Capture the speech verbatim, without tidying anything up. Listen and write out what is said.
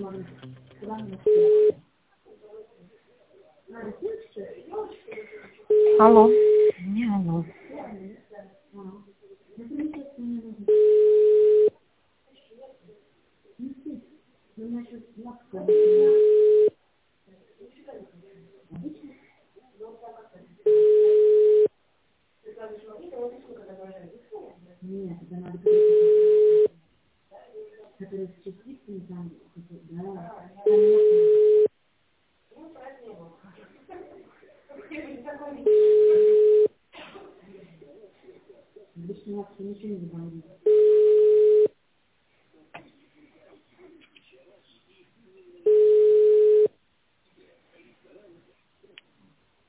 Алло. Не алло. Нет, это надо которые с частицами там, да. Обычно вообще ничего не забывают.